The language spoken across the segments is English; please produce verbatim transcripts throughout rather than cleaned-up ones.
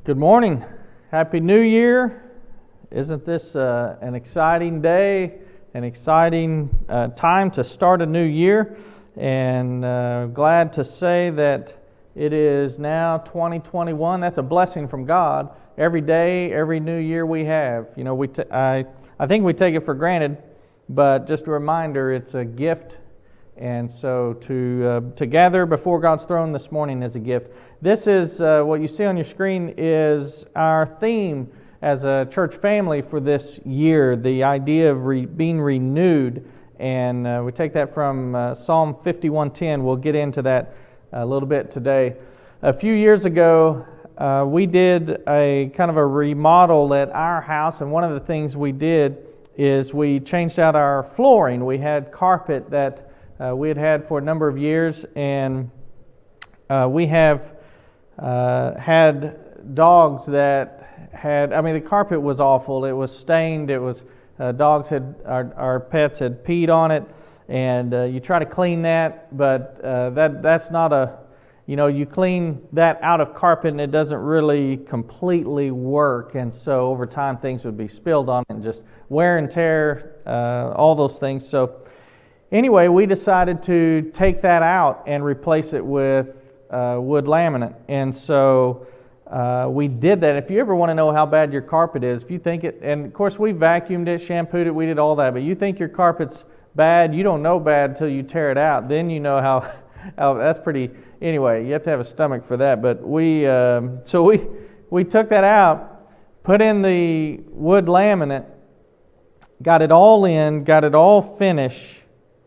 Good morning. Happy New Year. Isn't this uh, an exciting day, an exciting uh, time to start a new year? And uh, glad to say that it is now twenty twenty-one. That's a blessing from God. Every day, every new year we have. You know, we t- I, I think we take it for granted, but just a reminder, it's a gift. And so to uh, to gather before God's throne this morning is a gift. This is, uh, what you see on your screen is our theme as a church family for this year, the idea of re- being renewed. And uh, we take that from uh, Psalm fifty-one ten. We'll get into that a little bit today. A few years ago, uh, we did a kind of a remodel at our house, and one of the things we did is we changed out our flooring. We had carpet that Uh, we had had for a number of years, and uh, we have uh, had dogs that had, I mean, the carpet was awful. It was stained. It was, uh, dogs had, our, our pets had peed on it, and uh, you try to clean that, but uh, that that's not a, you know, you clean that out of carpet and it doesn't really completely work, and so over time things would be spilled on it and just wear and tear, uh, all those things. So Anyway, we decided to take that out and replace it with uh, wood laminate. And so uh, we did that. If you ever want to know how bad your carpet is, if you think it, and of course we vacuumed it, shampooed it, we did all that, but you think your carpet's bad, you don't know bad until you tear it out. Then you know how, how that's pretty, anyway, you have to have a stomach for that. But we, um, so we, we took that out, put in the wood laminate, got it all in, got it all finished,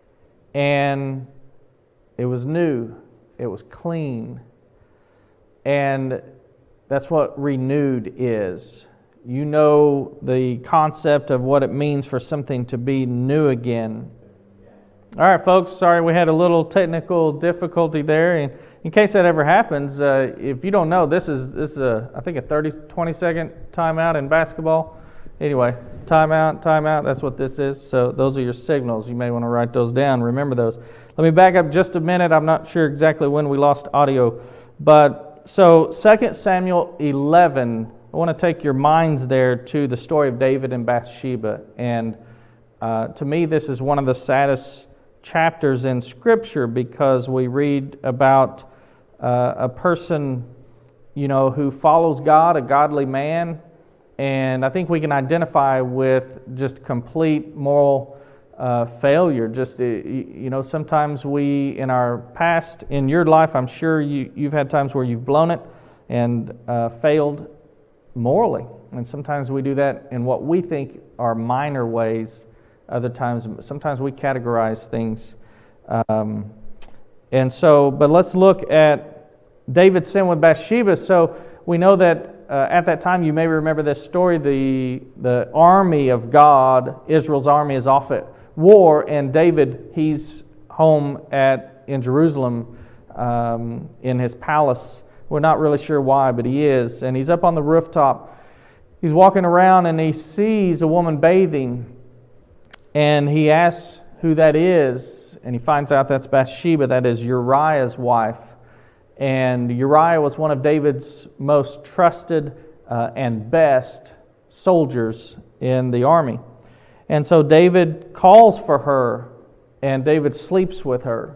and it was new, it was clean, and that's what renewed is. You know the concept of what it means for something to be new again. All right, folks, sorry we had a little technical difficulty there. And in case that ever happens, uh, if you don't know, this is this is a I think a thirty, twenty second timeout in basketball. Anyway, timeout, timeout, that's what this is. So those are your signals. You may want to write those down. Remember those. Let me back up just a minute. I'm not sure exactly when we lost audio. But so Second Samuel eleven, I want to take your minds there to the story of David and Bathsheba. And uh, to me, this is one of the saddest chapters in Scripture because we read about uh, a person, you know, who follows God, a godly man. And I think we can identify with just complete moral uh, failure. Just, you know, sometimes we, in our past, in your life, I'm sure you, you've had times where you've blown it and uh, failed morally. And sometimes we do that in what we think are minor ways. Other times, sometimes we categorize things. Um, and so, but let's look at David's sin with Bathsheba. So we know that Uh, at that time, you may remember this story, the, the army of God, Israel's army, is off at war, and David, he's home at in Jerusalem um, in his palace. We're not really sure why, but he is, and he's up on the rooftop. He's walking around, and he sees a woman bathing, and he asks who that is, and he finds out that's Bathsheba, that is Uriah's wife. And Uriah was one of David's most trusted uh, and best soldiers in the army. And so David calls for her, and David sleeps with her.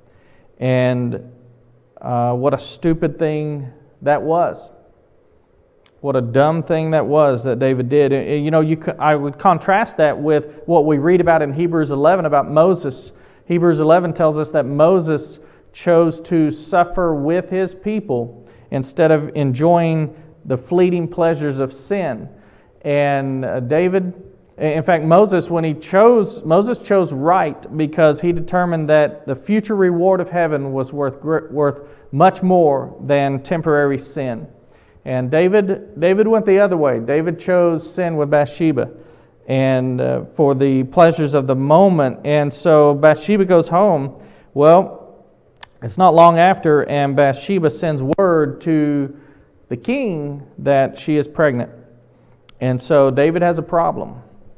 And uh, what a stupid thing that was. What a dumb thing that was that David did. You know, you I would contrast that with what we read about in Hebrews eleven about Moses. Hebrews eleven tells us that Moses chose to suffer with his people instead of enjoying the fleeting pleasures of sin. And uh, David, in fact, Moses, when he chose, Moses chose right because he determined that the future reward of heaven was worth worth much more than temporary sin. And David, David went the other way. David chose sin with Bathsheba, and uh, for the pleasures of the moment. And so Bathsheba goes home. Well, it's not long after, and Bathsheba sends word to the king that she is pregnant. And so David has a problem.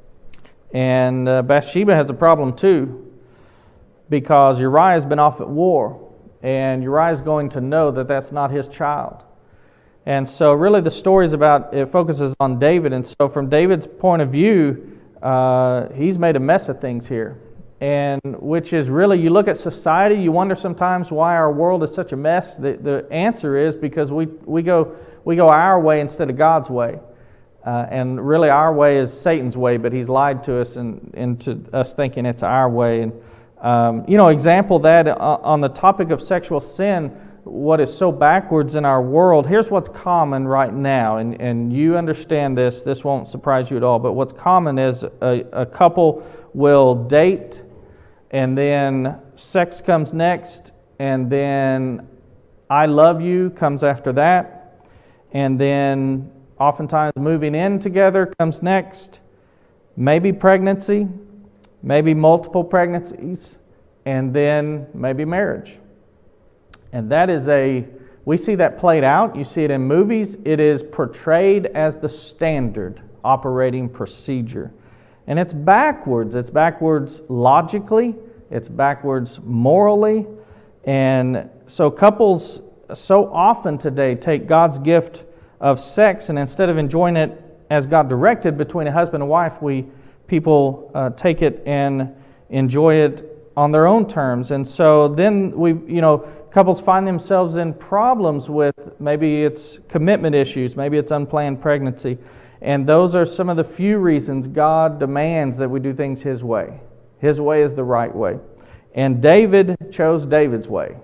And uh, Bathsheba has a problem too, because Uriah has been off at war, and Uriah is going to know that that's not his child. And so really the story is about, it focuses on David. And so from David's point of view, uh, he's made a mess of things here. And which is really, you look at society, you wonder sometimes why our world is such a mess. The, the answer is because we, we, go, we go our way instead of God's way. Uh, and really our way is Satan's way, but he's lied to us and into us thinking it's our way. And um, you know, example that uh, on the topic of sexual sin, what is so backwards in our world, here's what's common right now, and, and you understand this, this won't surprise you at all, but what's common is a, a couple will date, and then sex comes next, and then I love you comes after that, and then oftentimes moving in together comes next, maybe pregnancy, maybe multiple pregnancies, and then maybe marriage. And that is a, we see that played out. You see it in movies. It is portrayed as the standard operating procedure. And it's backwards. It's backwards logically. It's backwards morally. And so couples so often today take God's gift of sex, and instead of enjoying it as God directed between a husband and wife, we people uh, take it and enjoy it on their own terms. And so then we, you know, couples find themselves in problems with, maybe it's commitment issues, maybe it's unplanned pregnancy. And those are some of the few reasons God demands that we do things His way. His way is the right way. And David chose David's way.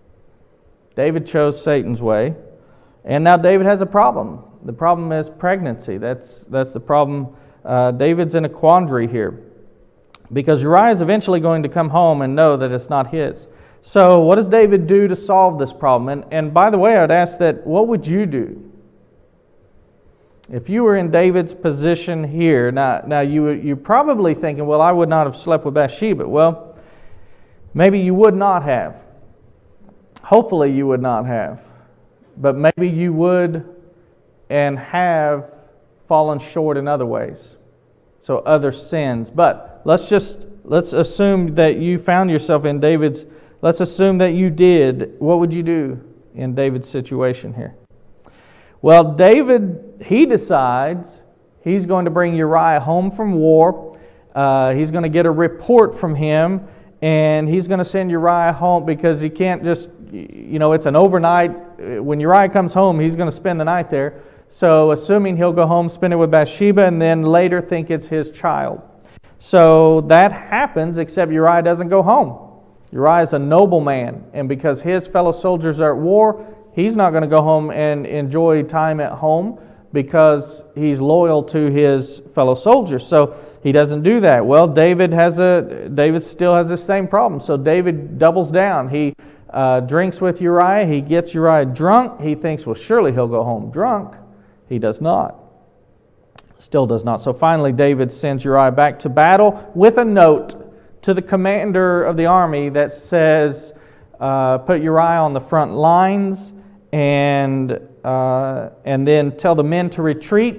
David chose Satan's way. And now David has a problem. The problem is pregnancy. That's, that's the problem. Uh, David's in a quandary here. Because Uriah is eventually going to come home and know that it's not his. So what does David do to solve this problem? And, and by the way, I would ask that, what would you do? If you were in David's position here, now, now you, you're probably thinking, well, I would not have slept with Bathsheba. Well, maybe you would not have. Hopefully you would not have. But maybe you would and have fallen short in other ways. So other sins. But let's just, let's assume that you found yourself in David's, let's assume that you did. What would you do in David's situation here? Well, David, he decides he's going to bring Uriah home from war. Uh, he's going to get a report from him, and he's going to send Uriah home because he can't just, you know, it's an overnight. When Uriah comes home, he's going to spend the night there. So assuming he'll go home, spend it with Bathsheba, and then later think it's his child. So that happens, except Uriah doesn't go home. Uriah is a noble man, and because his fellow soldiers are at war, he's not going to go home and enjoy time at home because he's loyal to his fellow soldiers. So he doesn't do that. Well, David has a David still has the same problem. So David doubles down. He uh, drinks with Uriah. He gets Uriah drunk. He thinks, well, surely he'll go home drunk. He does not. Still does not. So finally, David sends Uriah back to battle with a note to the commander of the army that says, uh, put Uriah on the front lines and uh, and then tell the men to retreat.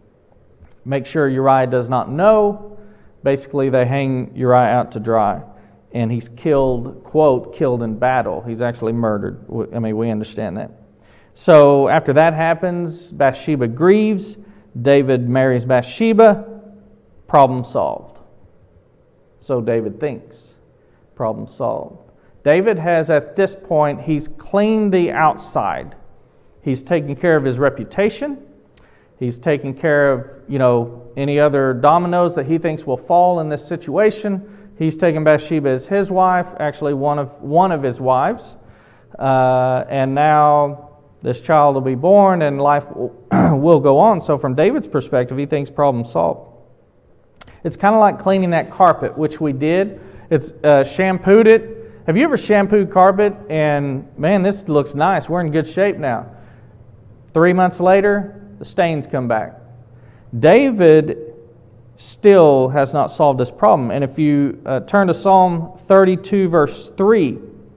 Make sure Uriah does not know. Basically, they hang Uriah out to dry. And he's killed, quote, killed in battle. He's actually murdered. I mean, we understand that. So after that happens, Bathsheba grieves. David marries Bathsheba. Problem solved. So David thinks. Problem solved. David has, at this point, he's cleaned the outside. He's taken care of his reputation. He's taken care of, you know, any other dominoes that he thinks will fall in this situation. He's taken Bathsheba as his wife, actually one of one of his wives. Uh, and now this child will be born and life will, will go on. So from David's perspective, he thinks problem solved. It's kind of like cleaning that carpet, which we did. It's uh, shampooed it. Have you ever shampooed carpet and, man, this looks nice. We're in good shape now. Three months later, the stains come back. David still has not solved this problem. And if you uh, turn to Psalm thirty-two, verse three,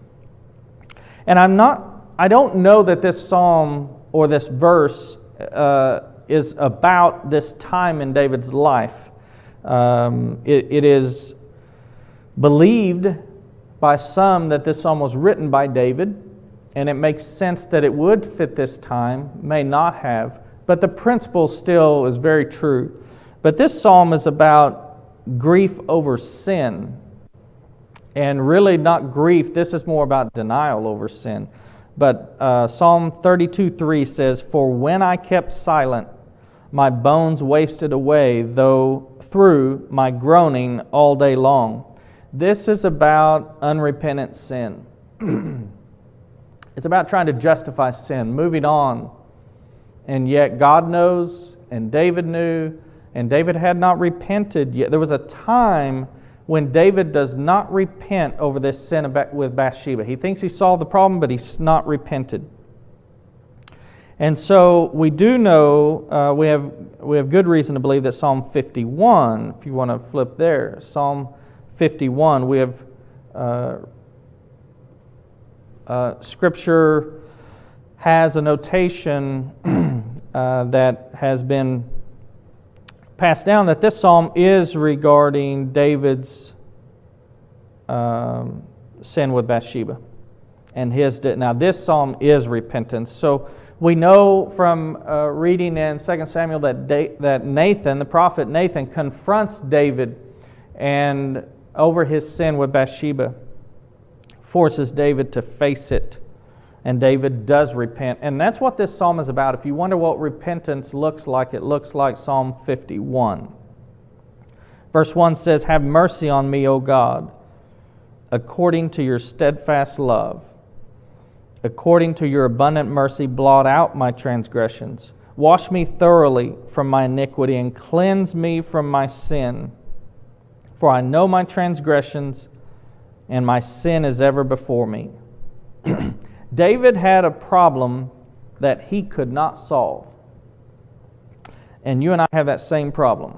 and I'm not, I don't know that this psalm or this verse uh, is about this time in David's life. Um, it, it is believed by some that this psalm was written by David. and it makes sense that it would fit this time, may not have, but the principle still is very true. But this psalm is about grief over sin, and really not grief. This is more about denial over sin. But uh, Psalm thirty-two three says, "For when I kept silent, my bones wasted away, though through my groaning all day long." This is about unrepentant sin. It's about trying to justify sin, moving on. And yet God knows, and David knew, and David had not repented yet. There was a time when David does not repent over this sin with Bathsheba. He thinks he solved the problem, but he's not repented. And so we do know, uh, we have we have good reason to believe that Psalm fifty-one, if you want to flip there, Psalm fifty-one, we have uh, uh, Scripture has a notation uh, that has been passed down that this psalm is regarding David's um, sin with Bathsheba. And his now this psalm is repentance. So we know from uh, reading in Second Samuel that da- that Nathan, the prophet Nathan, confronts David and over his sin with Bathsheba, forces David to face it, and David does repent. And that's what this psalm is about. If you wonder what repentance looks like, it looks like Psalm fifty-one. Verse one says, "Have mercy on me, O God, according to your steadfast love. According to your abundant mercy, blot out my transgressions. Wash me thoroughly from my iniquity and cleanse me from my sin. For I know my transgressions, and my sin is ever before me." David had a problem that he could not solve. And you and I have that same problem.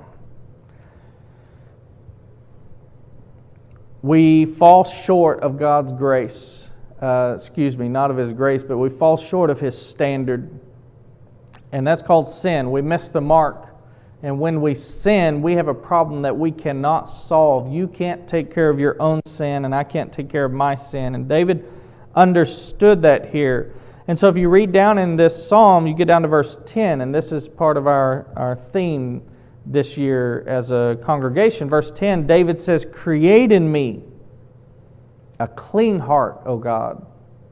We fall short of God's grace. Uh, excuse me, not of His grace, but we fall short of His standard. And that's called sin. We miss the mark. And when we sin, we have a problem that we cannot solve. You can't take care of your own sin, and I can't take care of my sin. And David understood that here. And so if you read down in this psalm, you get down to verse ten, and this is part of our, our theme this year as a congregation. Verse ten, David says, "Create in me a clean heart, O God."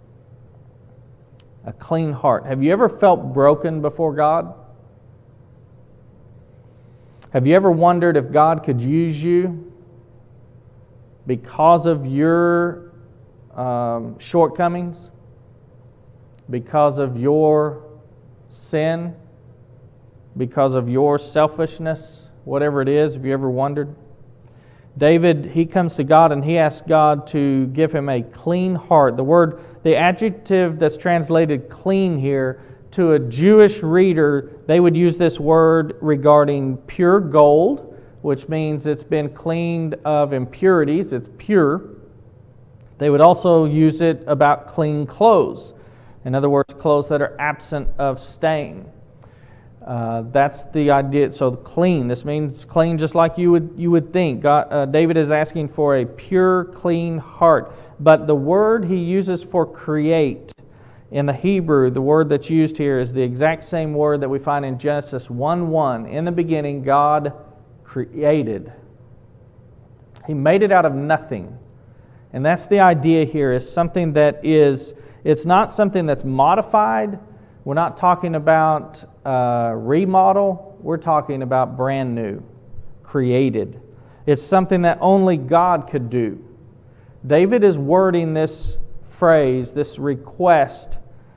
A clean heart. Have you ever felt broken before God? Have you ever wondered if God could use you because of your um, shortcomings? Because of your sin? Because of your selfishness? Whatever it is, have you ever wondered? David, he comes to God and he asks God to give him a clean heart. The word, the adjective that's translated clean here, to a Jewish reader, they would use this word regarding pure gold, which means it's been cleaned of impurities, it's pure. They would also use it about clean clothes. In other words, clothes that are absent of stain. Uh, that's the idea. So clean. This means clean, just like you would you would think. God, uh, David is asking for a pure, clean heart. But the word he uses for create in the Hebrew, the word that's used here is the exact same word that we find in Genesis one one. In the beginning, God created. He made it out of nothing. And that's the idea here, is something that is, it's not something that's modified. We're not talking about uh, remodel. We're talking about brand new, created. It's something that only God could do. David is wording this phrase, this request.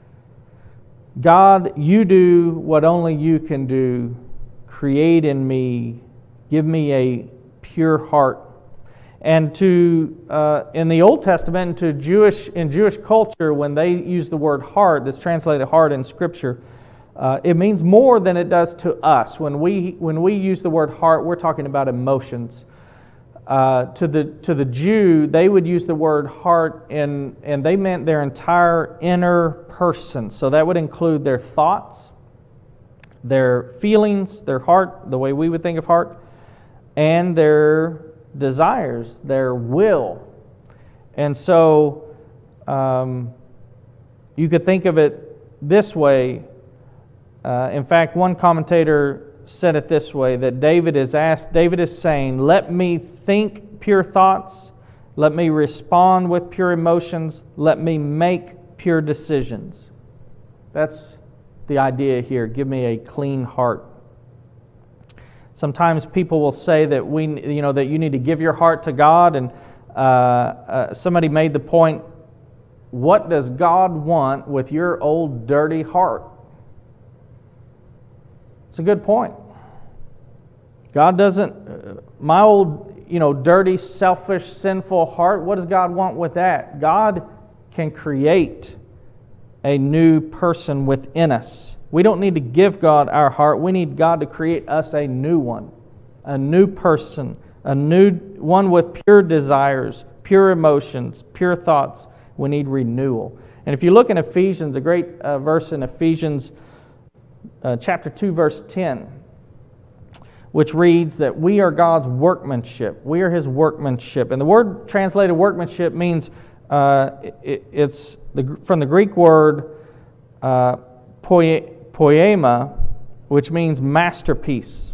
God, you do what only you can do. Create in me, give me a pure heart. And to uh, in the Old Testament, to Jewish in Jewish culture, when they use the word heart, that's translated heart in Scripture, uh, it means more than it does to us. When we when we use the word heart, we're talking about emotions. Uh, to the to the Jew, they would use the word heart, in, and they meant their entire inner person. So that would include their thoughts, their feelings, their heart, the way we would think of heart, and their desires, their will. And so um, you could think of it this way. Uh, in fact, one commentator said it this way, that David is asked, David is saying, let me think pure thoughts, let me respond with pure emotions, let me make pure decisions. That's the idea here. Give me a clean heart. Sometimes people will say that we, you know, that you need to give your heart to God, and uh, uh, somebody made the point, what does God want with your old dirty heart? It's a good point. God doesn't, uh, my old, you know, dirty, selfish, sinful heart, what does God want with that? God can create a new person within us. We don't need to give God our heart. We need God to create us a new one, a new person, a new one with pure desires, pure emotions, pure thoughts. We need renewal. And if you look in Ephesians, a great uh, verse in Ephesians uh, chapter two, verse ten, which reads that we are God's workmanship. We are His workmanship. And the word translated workmanship means, uh, it, it's the, from the Greek word uh, poie, poema, which means masterpiece.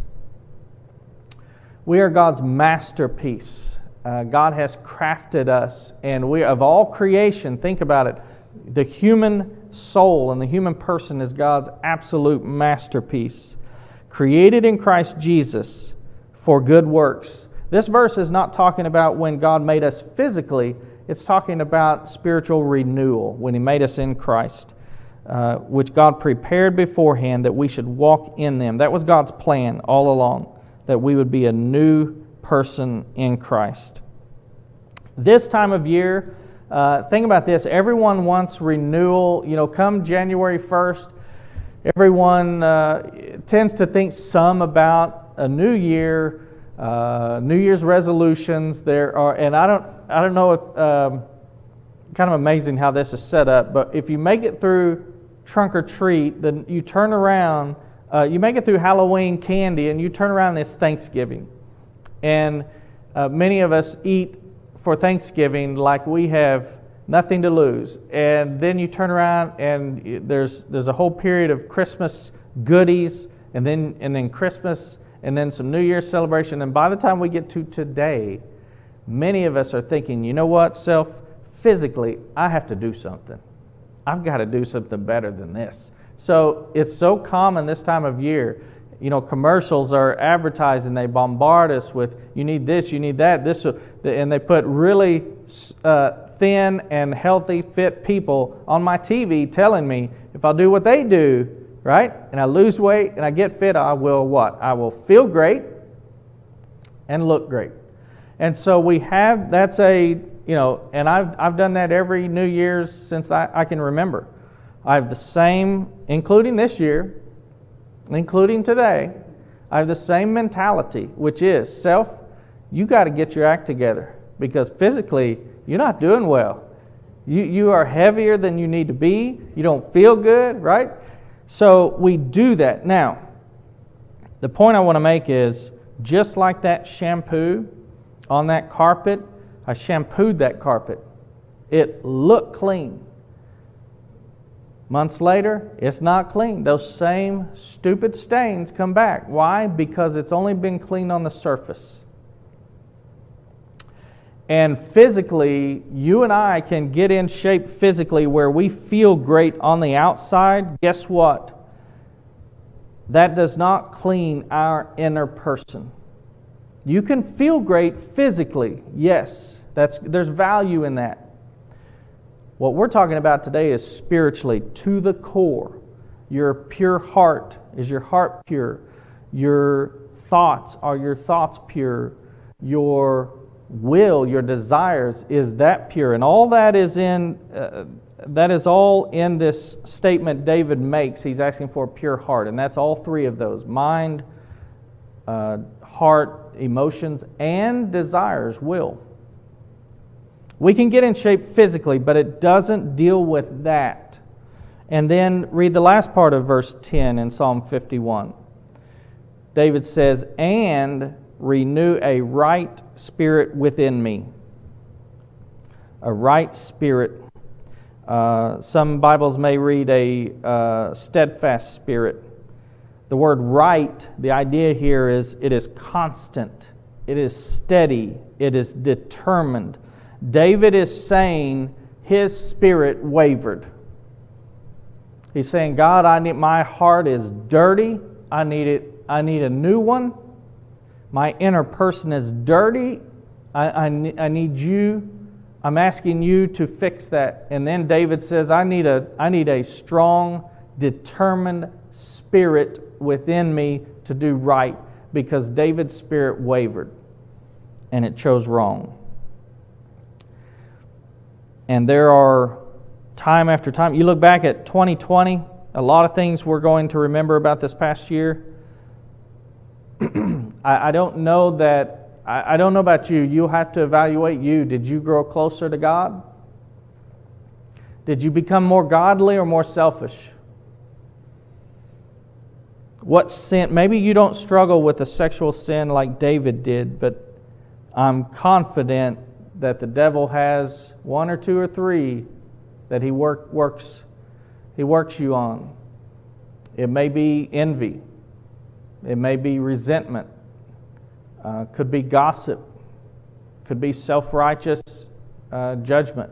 We are God's masterpiece. Uh, God has crafted us, and we, of all creation, think about it, the human soul and the human person is God's absolute masterpiece, created in Christ Jesus for good works. This verse is not talking about when God made us physically, it's talking about spiritual renewal, when He made us in Christ, uh, which God prepared beforehand that we should walk in them. That was God's plan all along, that we would be a new person in Christ. This time of year, uh, think about this, everyone wants renewal. You know, come January first, everyone uh, tends to think some about a new year, uh, New Year's resolutions. There are, and I don't, I don't know if, um, kind of amazing how this is set up, but if you make it through trunk or treat, then you turn around, uh, you make it through Halloween candy, and you turn around and it's Thanksgiving. And uh, many of us eat for Thanksgiving like we have nothing to lose. And then you turn around and there's there's a whole period of Christmas goodies, and then and then Christmas, and then some New Year's celebration. And by the time we get to today, many of us are thinking, you know what, self, physically, I have to do something. I've got to do something better than this. So it's so common this time of year. You know, commercials are advertising. They bombard us with, you need this, you need that, this, and they put really uh, thin and healthy, fit people on my T V telling me if I'll do what they do, right, and I lose weight and I get fit, I will what? I will feel great and look great. And so we have, that's a, you know, and I've I've done that every New Year's since I, I can remember. I have the same, including this year, including today, I have the same mentality, which is, self, you got to get your act together, because physically you're not doing well. You you are heavier than you need to be. You don't feel good, right? So we do that. Now, the point I want to make is, just like that shampoo on that carpet, I shampooed that carpet. It looked clean. Months later, it's not clean. Those same stupid stains come back. Why? Because it's only been cleaned on the surface. And physically, you and I can get in shape physically where we feel great on the outside. Guess what? That does not clean our inner person. You can feel great physically. Yes, that's there's value in that. What we're talking about today is spiritually, to the core. Your pure heart, is your heart pure? Your thoughts, are your thoughts pure? Your will, your desires, is that pure? And all that is in, uh, that is all in this statement David makes. He's asking for a pure heart, and that's all three of those: mind, uh, heart, emotions, and desires, will. We can get in shape physically, but it doesn't deal with that. And then read the last part of verse ten in Psalm fifty-one. David says, "And renew a right spirit within me." A right spirit Uh, some Bibles may read a uh, steadfast spirit. The word right, the idea here is it is constant, it is steady, it is determined. David is saying his spirit wavered. He's saying, God, I need, my heart is dirty. I need it. I need a new one. My inner person is dirty. I, I, I need you. I'm asking you to fix that. And then David says, I need a, I need a strong, determined spirit within me to do right, because David's spirit wavered and it chose wrong. And there are time after time. You look back at twenty twenty, a lot of things we're going to remember about this past year. I, I don't know that, I, I don't know about you. You'll have to evaluate you. Did you grow closer to God? Did you become more godly or more selfish? What sin? Maybe you don't struggle with a sexual sin like David did, but I'm confident that the devil has one or two or three that he work, works he works you on. It may be envy. It may be resentment. Uh, could be gossip. Could be self-righteous uh, judgment.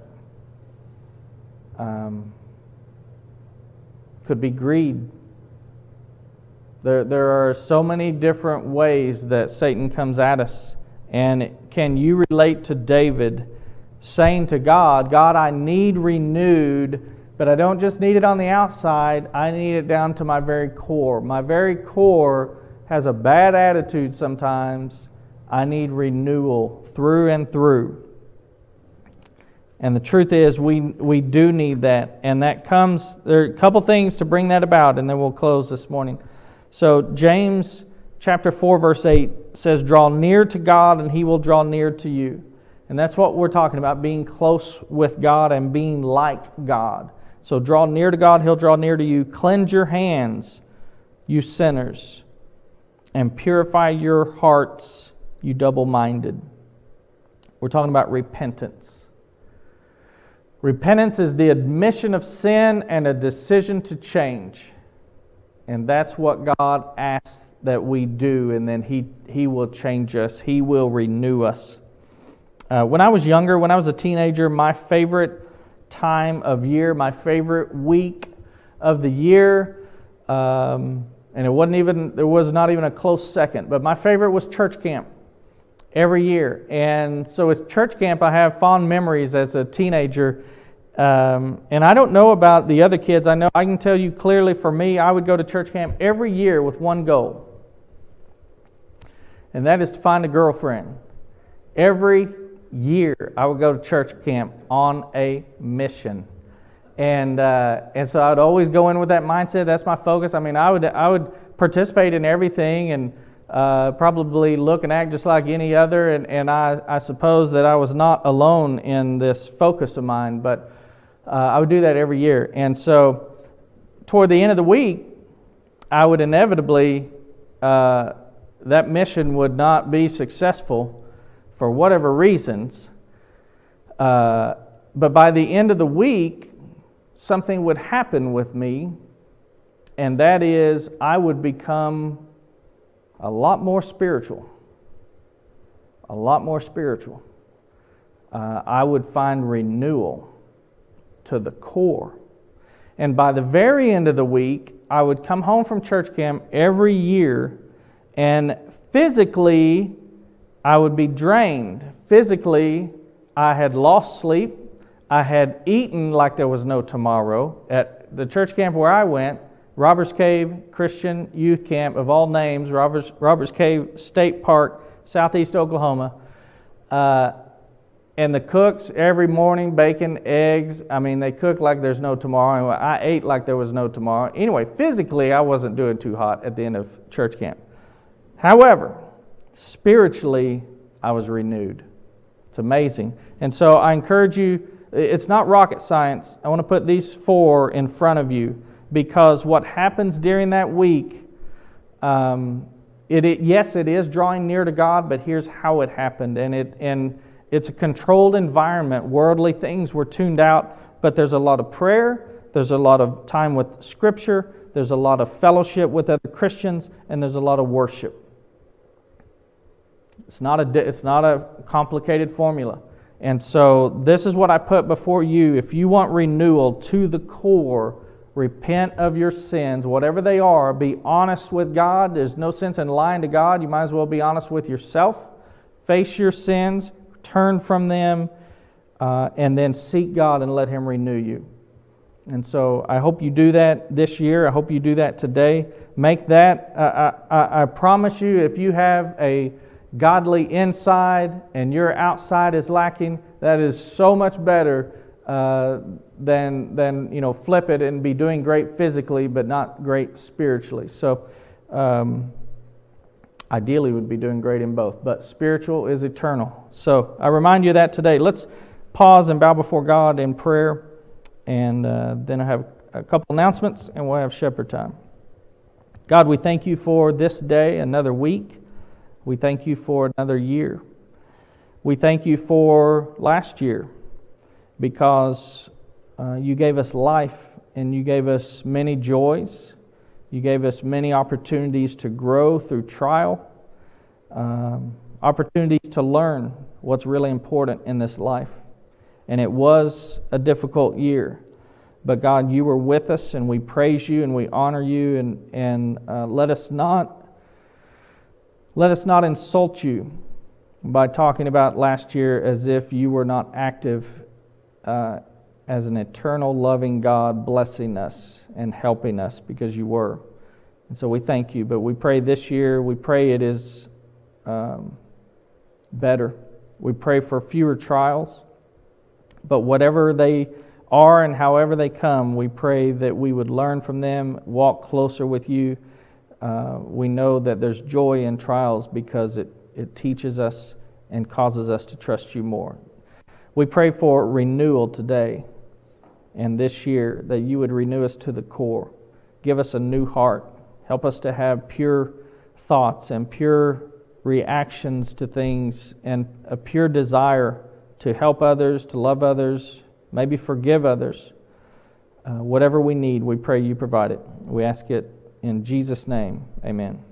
Um, could be greed. There, there are so many different ways that Satan comes at us. And can you relate to David saying to God, God, I need renewed, but I don't just need it on the outside, I need it down to my very core. My very core has a bad attitude sometimes. I need renewal through and through. And the truth is, we, we do need that. And that comes, there are a couple things to bring that about, and then we'll close this morning. So James chapter four, verse eight says, draw near to God and He will draw near to you. And that's what we're talking about, being close with God and being like God. So draw near to God, He'll draw near to you. Cleanse your hands, you sinners, and purify your hearts, you double-minded. We're talking about repentance. Repentance is the admission of sin and a decision to change. And that's what God asks that we do, and then He, he will change us. He will renew us. Uh, when I was younger, when I was a teenager, my favorite time of year, my favorite week of the year, um, and it wasn't even, there was not even a close second, but my favorite was church camp every year. And so with church camp, I have fond memories as a teenager. Um, and I don't know about the other kids. I know I can tell you clearly, for me, I would go to church camp every year with one goal. And that is to find a girlfriend. Every year I would go to church camp on a mission. And uh, and so I would always go in with that mindset. That's my focus. I mean, I would I would participate in everything and uh, probably look and act just like any other. And, and I, I suppose that I was not alone in this focus of mine, but uh, I would do that every year. And so toward the end of the week, I would inevitably, uh, that mission would not be successful for whatever reasons. Uh, but by the end of the week, something would happen with me, and that is I would become a lot more spiritual. A lot more spiritual. Uh, I would find renewal to the core. And by the very end of the week, I would come home from church camp every year, and physically, I would be drained. Physically, I had lost sleep. I had eaten like there was no tomorrow. At the church camp where I went, Robbers Cave Christian Youth Camp, of all names, Robbers, Robbers Cave State Park, Southeast Oklahoma. Uh, and the cooks every morning, bacon, eggs. I mean, they cook like there's no tomorrow. I ate like there was no tomorrow. Anyway, physically, I wasn't doing too hot at the end of church camp. However, spiritually, I was renewed. It's amazing. And so I encourage you, it's not rocket science. I want to put these four in front of you, because what happens during that week, um, it, it yes, it is drawing near to God, but here's how it happened. And it and it's a controlled environment. Worldly things were tuned out. but there's a lot of prayer, there's a lot of time with Scripture, there's a lot of fellowship with other Christians, and there's a lot of worship. It's not a, it's not a complicated formula. And so this is what I put before you. If you want renewal to the core, repent of your sins, whatever they are. Be honest with God. There's no sense in lying to God. You might as well be honest with yourself. Face your sins, turn from them, uh, and then seek God and let Him renew you. And so I hope you do that this year. I hope you do that today. Make that, uh, I, I promise you, if you have a godly inside and your outside is lacking, that is so much better uh, than, than you know, flip it and be doing great physically but not great spiritually. So um, ideally would be doing great in both, but spiritual is eternal. So I remind you of that today. Let's pause and bow before God in prayer, and uh, then I have a couple announcements and we'll have shepherd time. God, we thank you for this day, another week. We thank you for another year. We thank you for last year because uh, you gave us life and you gave us many joys. You gave us many opportunities to grow through trial, um, opportunities to learn what's really important in this life. And it was a difficult year. But God, you were with us, and we praise you and we honor you, and, and uh, let us not Let us not insult you by talking about last year as if you were not active uh, as an eternal, loving God, blessing us and helping us, because you were. And so we thank you. But we pray this year, we pray it is um, better. We pray for fewer trials. But whatever they are and however they come, we pray that we would learn from them, walk closer with you. Uh, we know that there's joy in trials because it, it teaches us and causes us to trust you more. We pray for renewal today and this year, that you would renew us to the core. Give us a new heart. Help us to have pure thoughts and pure reactions to things and a pure desire to help others, to love others, maybe forgive others. Uh, whatever we need, we pray you provide it. We ask it in Jesus' name, amen.